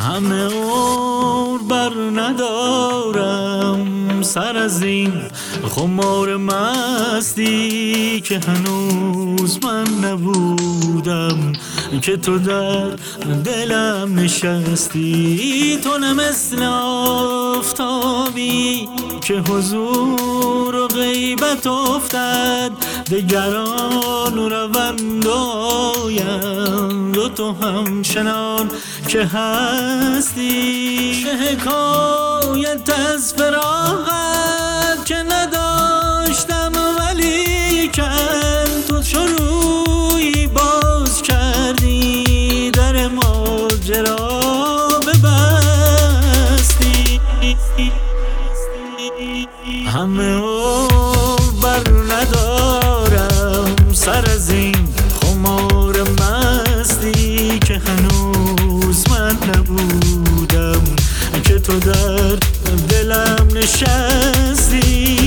همه عمر بر ندارم سر از این خمار مستی که هنوز من نبودم که تو در دلم نشستی. تو نه مثل آفتابی که حضور و غیبت افتد، دگران روند و آیند و تو همچنان که هستی. چه حکایت از فراقت که نداشتم ولی کن تو شروعی باز کردی، در ماجرا ببستی. همه عمر بر ندارم سر از این خمار مستی که هنوز من نبودم که تو در دلم نشستی.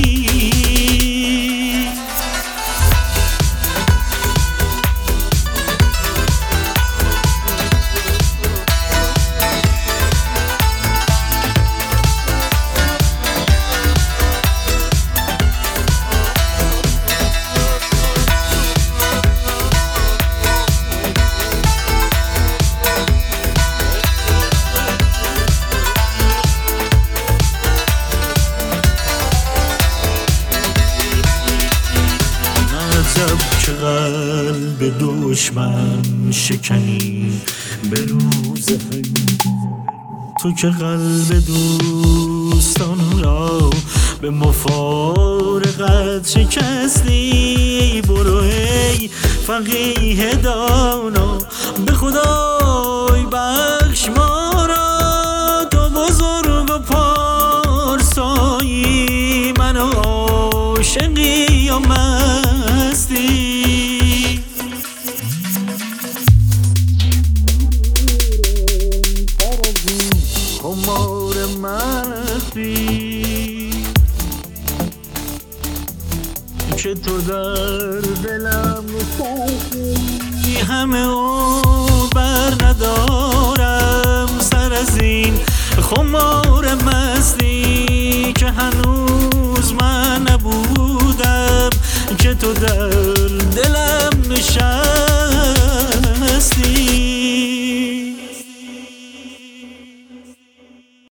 که قلب دشمن شکنی به روز تو که قلب دوستان را به مفارقت شکستی. برو ای فقیه دانا به خدای بخش ما را، تو بزرگ و پارسایی من عاشقی و مستی. خمار مستی که تو در دلم نشستی. همه عمر بر ندارم سر از این خمار مستی که هنوز من نبودم که تو در دلم نشستی.